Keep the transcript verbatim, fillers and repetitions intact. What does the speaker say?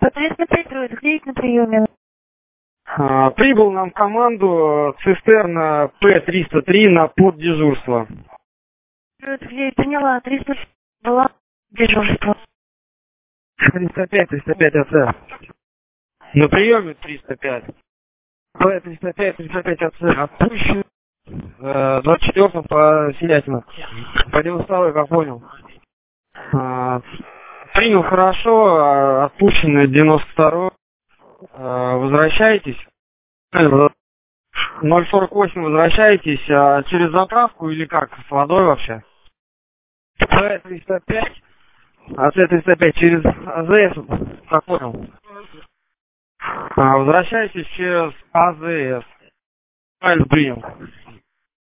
триста пять, Дроид, где на приеме? А, прибыл нам в команду цистерна П триста три на поддежурство. Дроид, где поняла, триста была дежурство. триста пять, триста пять АЦ. На приеме триста пять. П триста пять, триста пять АЦ. Отпущен э, двадцать четвёртого по Селятину. По Девуставой, как понял. А, принял хорошо, а, отпущено девяносто второй. А, возвращаетесь. ноль сорок восемь возвращаетесь а через заправку или как? С водой вообще? П триста пять. АЦ триста пять через АЗС, как понял. А, возвращаетесь через АЗС. Правильно принял.